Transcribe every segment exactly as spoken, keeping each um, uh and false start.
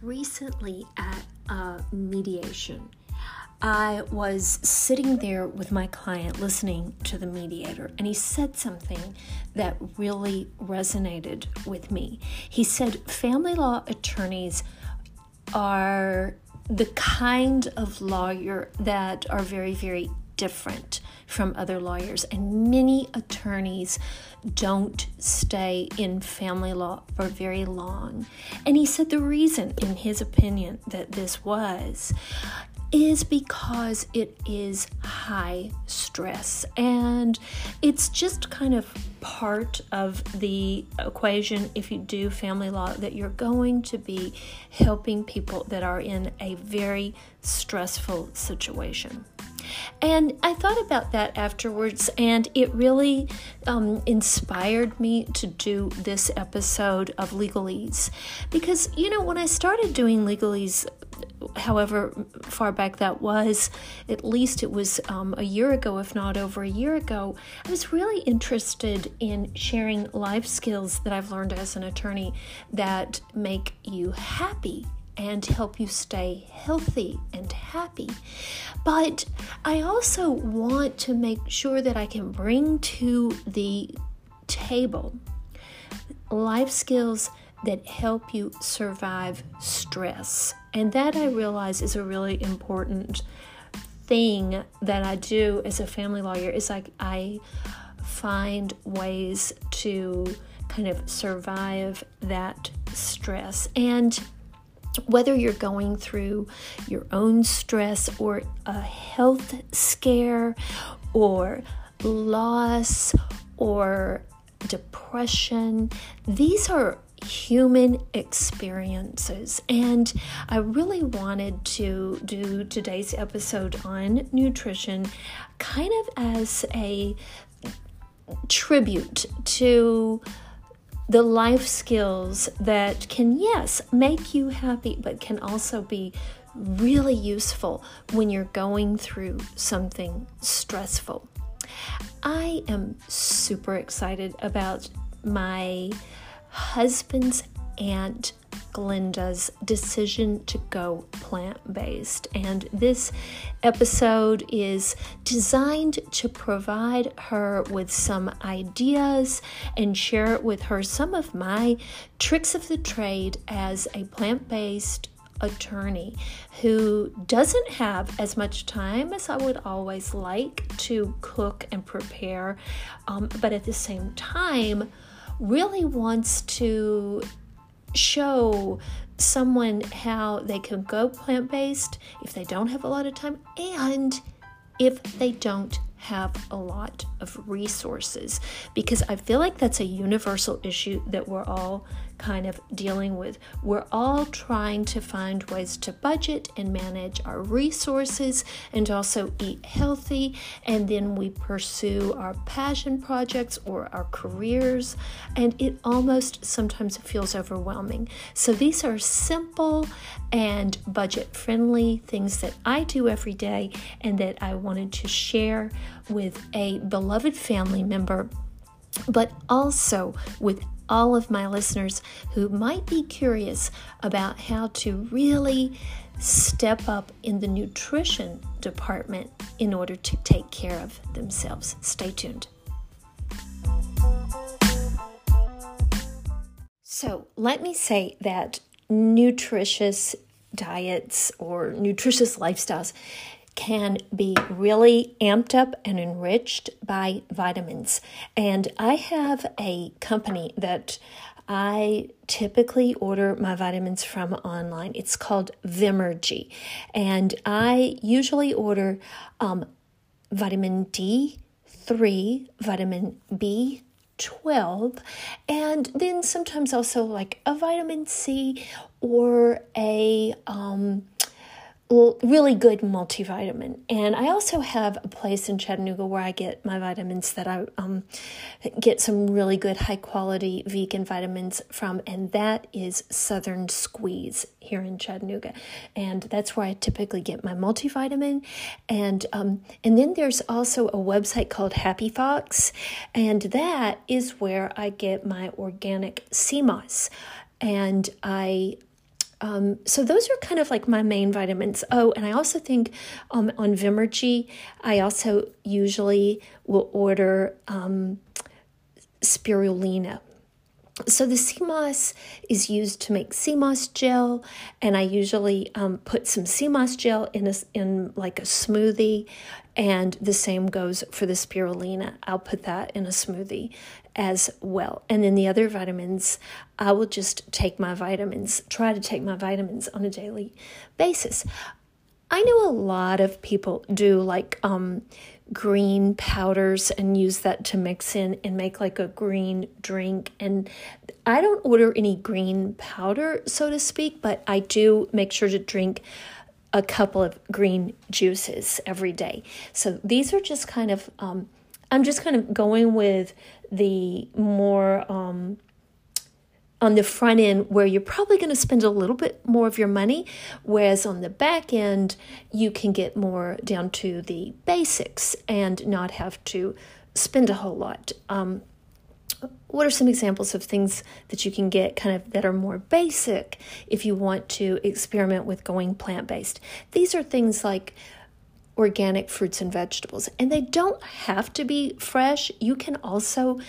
recently at a mediation. I was sitting there with my client listening to the mediator, and he said something that really resonated with me. He said family law attorneys are the kind of lawyer that are very, very different from other lawyers, and many attorneys don't stay in family law for very long. And he said the reason, in his opinion, that this was is because it is high stress, and it's just kind of part of the equation if you do family law, that you're going to be helping people that are in a very stressful situation. And I thought about that afterwards, and it really um, inspired me to do this episode of Legalese. Because, you know, when I started doing Legalese, however far back that was, at least it was um, a year ago, if not over a year ago, I was really interested in sharing life skills that I've learned as an attorney that make you happy and help you stay healthy and happy. But I also want to make sure that I can bring to the table life skills that help you survive stress. And that, I realize, is a really important thing that I do as a family lawyer, is like I find ways to kind of survive that stress. And whether you're going through your own stress or a health scare or loss or depression, these are human experiences. And I really wanted to do today's episode on nutrition kind of as a tribute to the life skills that can, yes, make you happy, but can also be really useful when you're going through something stressful. I am super excited about my husband's aunt Glenda's decision to go plant-based, and this episode is designed to provide her with some ideas and share with her some of my tricks of the trade as a plant-based attorney who doesn't have as much time as I would always like to cook and prepare, um, but at the same time really wants to show someone how they can go plant-based if they don't have a lot of time and if they don't have a lot of resources, because I feel like that's a universal issue that we're all kind of dealing with. We're all trying to find ways to budget and manage our resources and also eat healthy, and then we pursue our passion projects or our careers, and it almost sometimes feels overwhelming. So these are simple and budget-friendly things that I do every day and that I wanted to share with a beloved family member, but also with all of my listeners who might be curious about how to really step up in the nutrition department in order to take care of themselves. Stay tuned. So let me say that nutritious diets or nutritious lifestyles can be really amped up and enriched by vitamins. And I have a company that I typically order my vitamins from online. It's called Vimergy. And I usually order um, vitamin D three, vitamin B twelve, and then sometimes also like a vitamin C or a um, really good multivitamin. And I also have a place in Chattanooga where I get my vitamins that I um, get some really good high quality vegan vitamins from, and that is Southern Squeeze here in Chattanooga. And that's where I typically get my multivitamin. And um, and then there's also a website called Happy Fox, and that is where I get my organic sea moss. And I Um, so those are kind of like my main vitamins. Oh, and I also think um, on Vimergy, I also usually will order um, spirulina. So the sea moss is used to make sea moss gel, and I usually um, put some sea moss gel in a, in like a smoothie, and the same goes for the spirulina. I'll put that in a smoothie as well. And then the other vitamins, I will just take my vitamins, try to take my vitamins on a daily basis. I know a lot of people do like um, green powders and use that to mix in and make like a green drink. And I don't order any green powder, so to speak, but I do make sure to drink a couple of green juices every day. So these are just kind of, um, I'm just kind of going with the more um, on the front end where you're probably going to spend a little bit more of your money, whereas on the back end, you can get more down to the basics and not have to spend a whole lot. Um, what are some examples of things that you can get kind of that are more basic if you want to experiment with going plant-based? These are things like organic fruits and vegetables, and they don't have to be fresh. You can also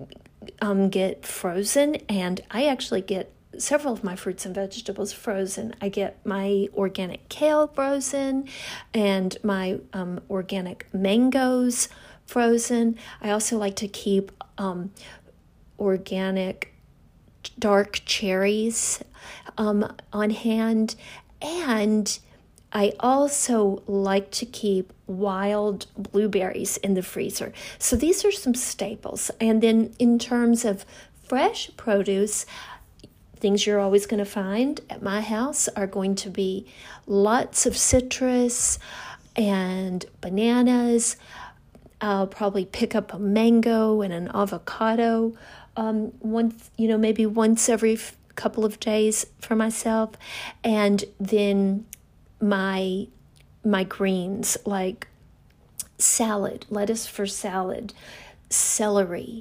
um, get frozen, and I actually get several of my fruits and vegetables frozen. I get my organic kale frozen and my um, organic mangoes frozen. I also like to keep um, organic dark cherries um, on hand, and I also like to keep wild blueberries in the freezer. So these are some staples. And then in terms of fresh produce, things you're always going to find at my house are going to be lots of citrus and bananas. I'll probably pick up a mango and an avocado um, once, you know, maybe once every f- couple of days for myself. And then my my greens like salad, lettuce for salad, celery,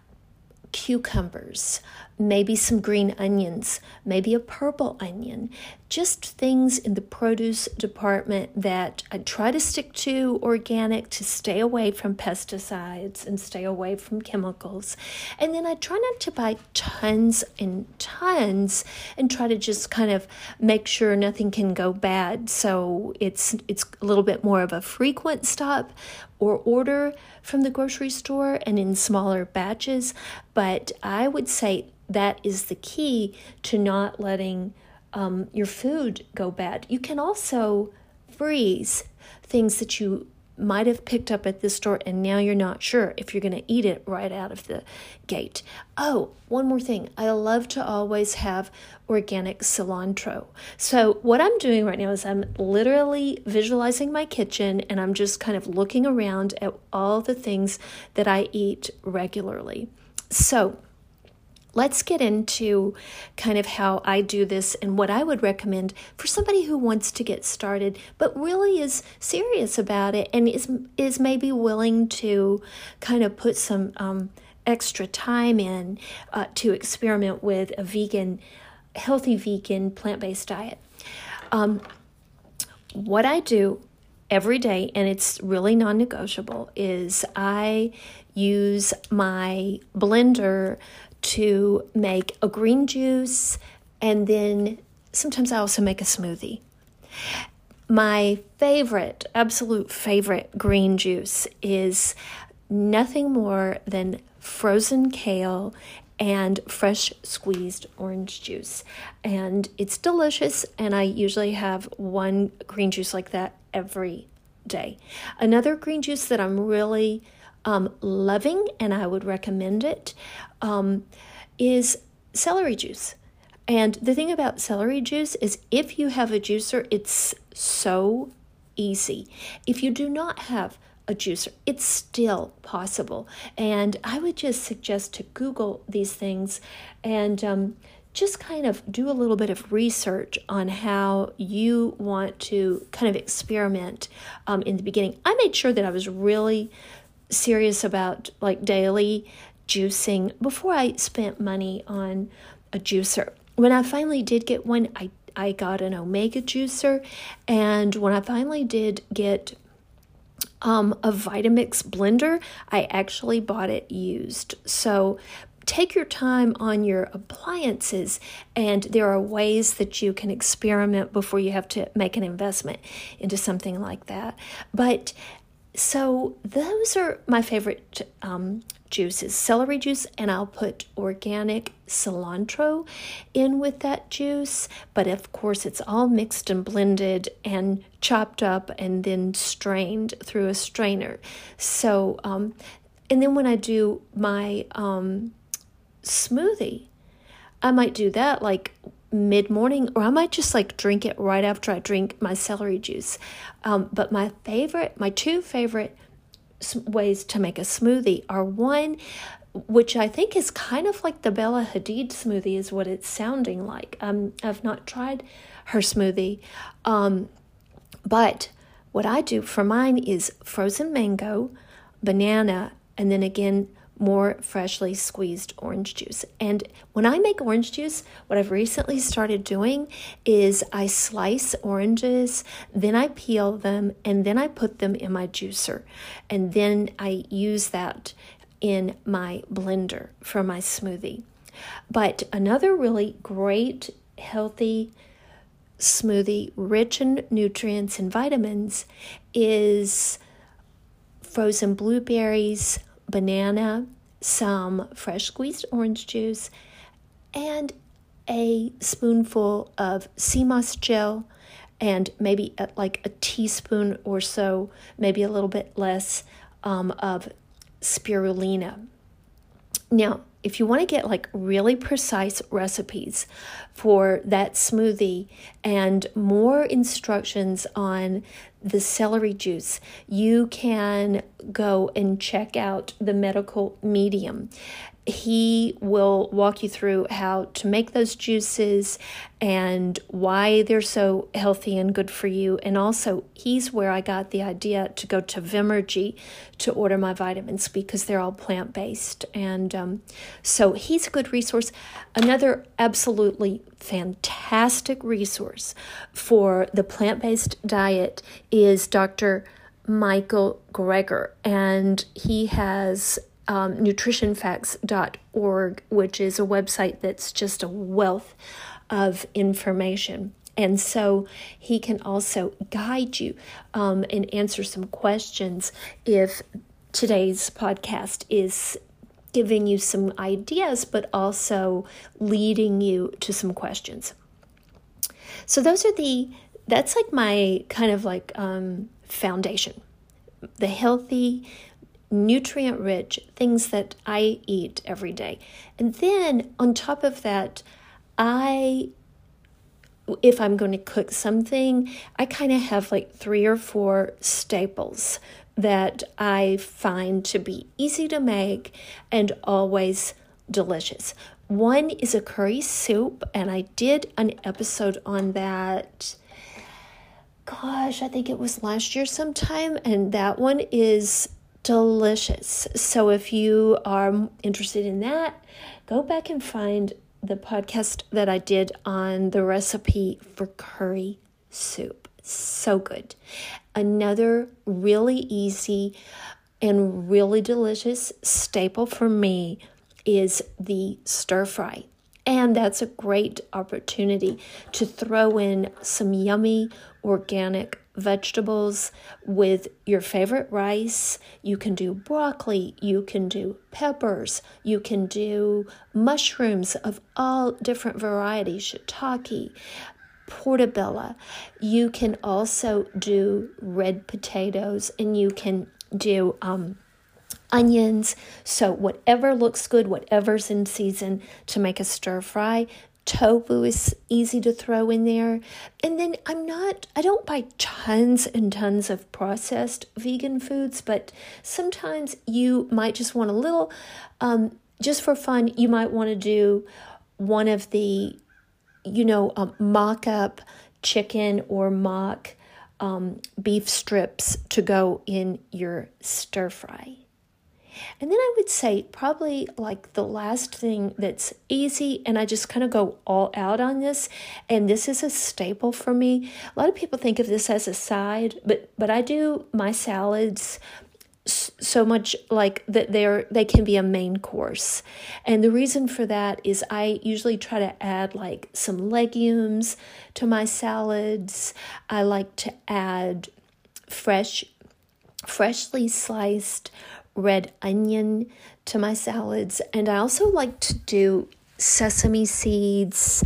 cucumbers, maybe some green onions, maybe a purple onion, just things in the produce department that I try to stick to organic to stay away from pesticides and stay away from chemicals. And then I try not to buy tons and tons and try to just kind of make sure nothing can go bad. So it's it's a little bit more of a frequent stop or order from the grocery store and in smaller batches. But I would say that is the key to not letting um, your food go bad. You can also freeze things that you might have picked up at the store and now you're not sure if you're going to eat it right out of the gate. Oh, one more thing. I love to always have organic cilantro. So what I'm doing right now is I'm literally visualizing my kitchen and I'm just kind of looking around at all the things that I eat regularly. So let's get into kind of how I do this and what I would recommend for somebody who wants to get started, but really is serious about it and is is maybe willing to kind of put some um, extra time in uh, to experiment with a vegan, healthy vegan, plant-based diet. Um, what I do every day, and it's really non-negotiable, is I use my blender to make a green juice, and then sometimes I also make a smoothie. My favorite, absolute favorite green juice is nothing more than frozen kale and fresh squeezed orange juice. And it's delicious, and I usually have one green juice like that every day. Another green juice that I'm really Um, loving, and I would recommend it, um, is celery juice. And the thing about celery juice is if you have a juicer, it's so easy. If you do not have a juicer, it's still possible. And I would just suggest to Google these things and um, just kind of do a little bit of research on how you want to kind of experiment um, in the beginning. I made sure that I was really serious about like daily juicing before I spent money on a juicer. When I finally did get one, I I got an Omega juicer, and when I finally did get um, a Vitamix blender, I actually bought it used. So take your time on your appliances, and there are ways that you can experiment before you have to make an investment into something like that. But so those are my favorite um, juices, celery juice, and I'll put organic cilantro in with that juice. But of course, it's all mixed and blended and chopped up and then strained through a strainer. So, um, and then when I do my um, smoothie, I might do that like mid-morning, or I might just like drink it right after I drink my celery juice. Um, but my favorite, my two favorite ways to make a smoothie are one, which I think is kind of like the Bella Hadid smoothie is what it's sounding like. Um, I've not tried her smoothie, um, but what I do for mine is frozen mango, banana, and then again, more freshly squeezed orange juice. And when I make orange juice, what I've recently started doing is I slice oranges, then I peel them, and then I put them in my juicer. And then I use that in my blender for my smoothie. But another really great, healthy smoothie, rich in nutrients and vitamins, is frozen blueberries, banana, some fresh squeezed orange juice, and a spoonful of sea moss gel, and maybe a, like a teaspoon or so, maybe a little bit less, um, of spirulina. Now, if you want to get like really precise recipes for that smoothie and more instructions on the celery juice, you can go and check out the Medical Medium. He will walk you through how to make those juices and why they're so healthy and good for you. And also, he's where I got the idea to go to Vimergy to order my vitamins, because they're all plant-based. And um, so he's a good resource. Another absolutely fantastic resource for the plant-based diet is Doctor Michael Greger, and he has Um, nutrition facts dot org, which is a website that's just a wealth of information. And so he can also guide you um, and answer some questions if today's podcast is giving you some ideas, but also leading you to some questions. So those are the, that's like my kind of like um, foundation, the healthy, nutrient-rich things that I eat every day. And then on top of that, I, if I'm going to cook something, I kind of have like three or four staples that I find to be easy to make and always delicious. One is a curry soup, and I did an episode on that, gosh, I think it was last year sometime, and that one is delicious. So if you are interested in that, go back and find the podcast that I did on the recipe for curry soup. So good. Another really easy and really delicious staple for me is the stir fry. And that's a great opportunity to throw in some yummy organic vegetables with your favorite rice. You can do broccoli, you can do peppers, you can do mushrooms of all different varieties, shiitake, portobello. You can also do red potatoes, and you can do um, onions. So whatever looks good, whatever's in season to make a stir fry. Tofu is easy to throw in there. And then I'm not, I don't buy tons and tons of processed vegan foods, but sometimes you might just want a little, um, just for fun, you might want to do one of the, you know, um, mock-up chicken or mock um, beef strips to go in your stir fry. And then I would say probably like the last thing that's easy, and I just kind of go all out on this, and this is a staple for me. A lot of people think of this as a side, but but I do my salads so much like that they're they can be a main course. And the reason for that is I usually try to add like some legumes to my salads. I like to add fresh freshly sliced red onion to my salads, and I also like to do sesame seeds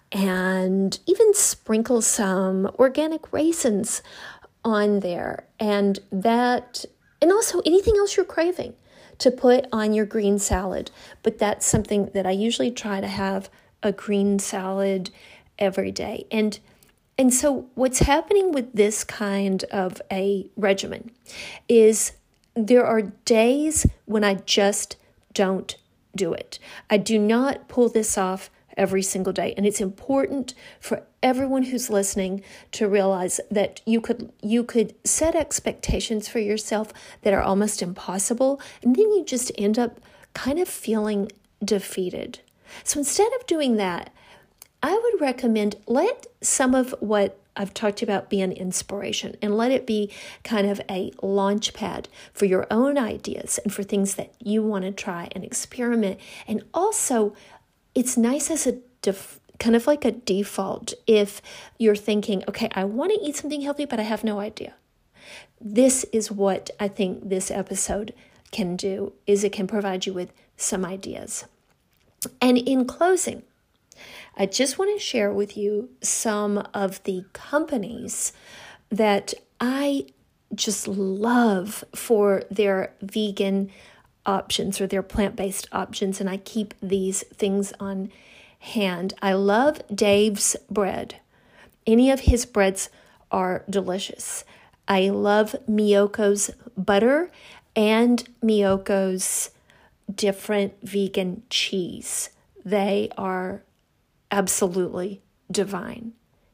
and even sprinkle some organic raisins on there, and that and also anything else you're craving to put on your green salad. But that's something that I usually try to have a green salad every day. And and so what's happening with this kind of a regimen is there are days when I just don't do it. I do not pull this off every single day. And it's important for everyone who's listening to realize that you could you could set expectations for yourself that are almost impossible, and then you just end up kind of feeling defeated. So instead of doing that, I would recommend let some of what I've talked about be an inspiration, and let it be kind of a launch pad for your own ideas and for things that you want to try and experiment. And also, it's nice as a def- kind of like a default if you're thinking, okay, I want to eat something healthy, but I have no idea. This is what I think this episode can do, is it can provide you with some ideas. And in closing, I just want to share with you some of the companies that I just love for their vegan options or their plant-based options, and I keep these things on hand. I love Dave's bread. Any of his breads are delicious. I love Miyoko's butter and Miyoko's different vegan cheese. They are absolutely divine.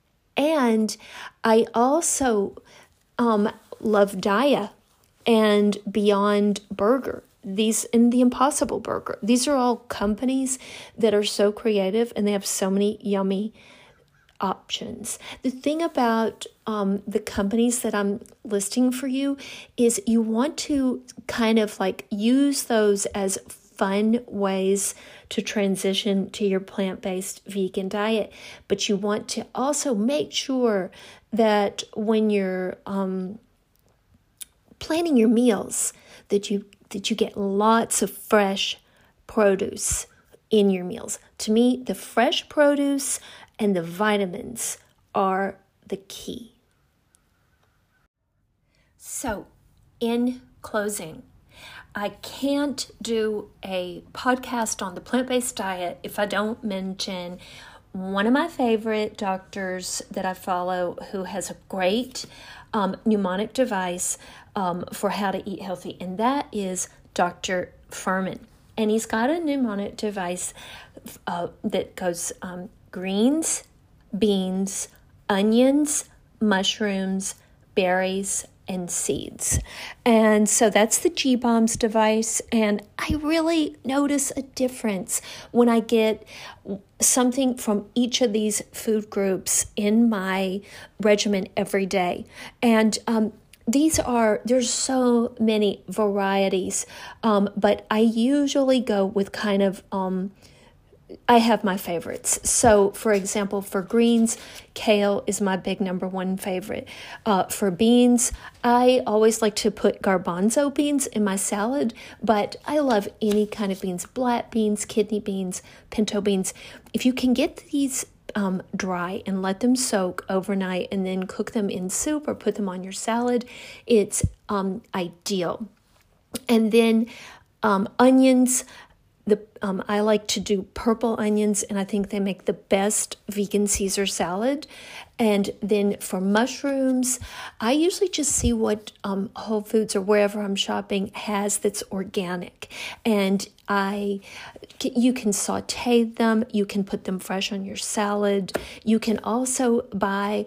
And I also um, love Daiya and Beyond Burger. These and the Impossible Burger. These are all companies that are so creative, and they have so many yummy options. The thing about um, the companies that I'm listing for you is you want to kind of like use those as fun ways to transition to your plant-based vegan diet, but you want to also make sure that when you're um, planning your meals, that you that you get lots of fresh produce in your meals. To me, the fresh produce and the vitamins are the key. So, in closing, I can't do a podcast on the plant-based diet if I don't mention one of my favorite doctors that I follow who has a great um, mnemonic device um, for how to eat healthy, and that is Doctor Fuhrman. And he's got a mnemonic device uh, that goes um, greens, beans, onions, mushrooms, berries, and seeds. And so that's the G BOMS device. And I really notice a difference when I get something from each of these food groups in my regimen every day. And um, these are, there's so many varieties, um, but I usually go with kind of, um, I have my favorites. So, for example, for greens, kale is my big number one favorite. Uh, for beans, I always like to put garbanzo beans in my salad, but I love any kind of beans, black beans, kidney beans, pinto beans. If you can get these um, dry and let them soak overnight and then cook them in soup or put them on your salad, it's um, ideal. And then um, onions, The um, I like to do purple onions, and I think they make the best vegan Caesar salad. And then for mushrooms, I usually just see what um, Whole Foods or wherever I'm shopping has that's organic. And I, you can saute them. You can put them fresh on your salad. You can also buy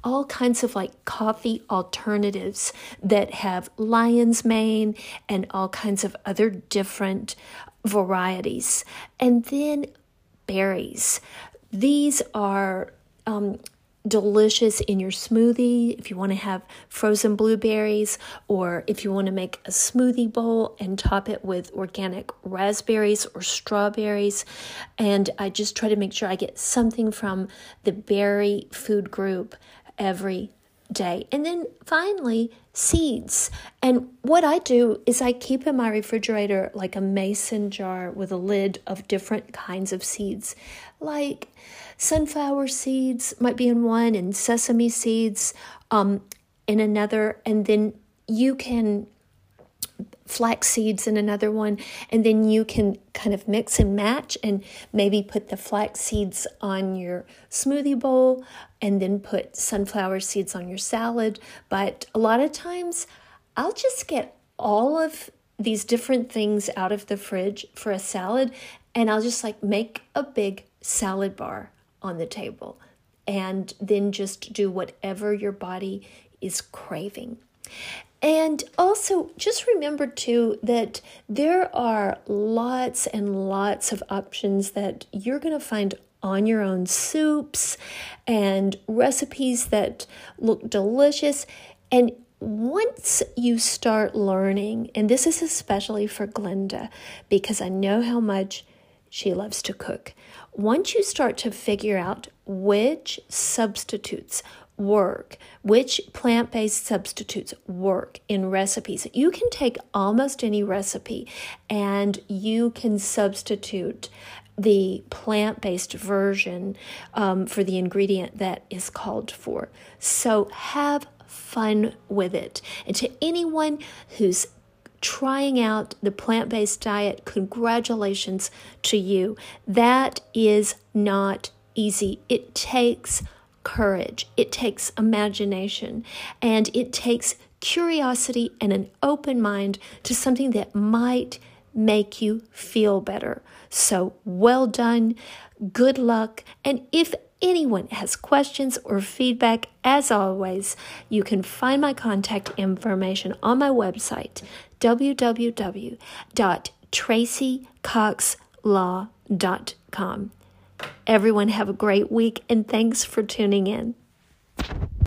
all kinds of like coffee alternatives that have lion's mane and all kinds of other different varieties. And then berries. These are um, delicious in your smoothie if you want to have frozen blueberries, or if you want to make a smoothie bowl and top it with organic raspberries or strawberries. And I just try to make sure I get something from the berry food group every day. And then finally, seeds. And what I do is I keep in my refrigerator like a mason jar with a lid of different kinds of seeds, like sunflower seeds might be in one, and sesame seeds um, in another, and then you can flax seeds in another one, and then you can kind of mix and match and maybe put the flax seeds on your smoothie bowl and then put sunflower seeds on your salad. But a lot of times I'll just get all of these different things out of the fridge for a salad, and I'll just like make a big salad bar on the table and then just do whatever your body is craving. And also, just remember, too, that there are lots and lots of options that you're going to find on your own soups and recipes that look delicious. And once you start learning, and this is especially for Glenda, because I know how much she loves to cook. Once you start to figure out which substitutes work, which plant-based substitutes work in recipes, you can take almost any recipe and you can substitute the plant-based version um, for the ingredient that is called for. So have fun with it. And to anyone who's trying out the plant-based diet, congratulations to you. That is not easy. It takes courage, it takes imagination, and it takes curiosity and an open mind to something that might make you feel better. So well done, good luck, and if anyone has questions or feedback, as always, you can find my contact information on my website, w w w dot tracy cox law dot com. Everyone have a great week, and thanks for tuning in.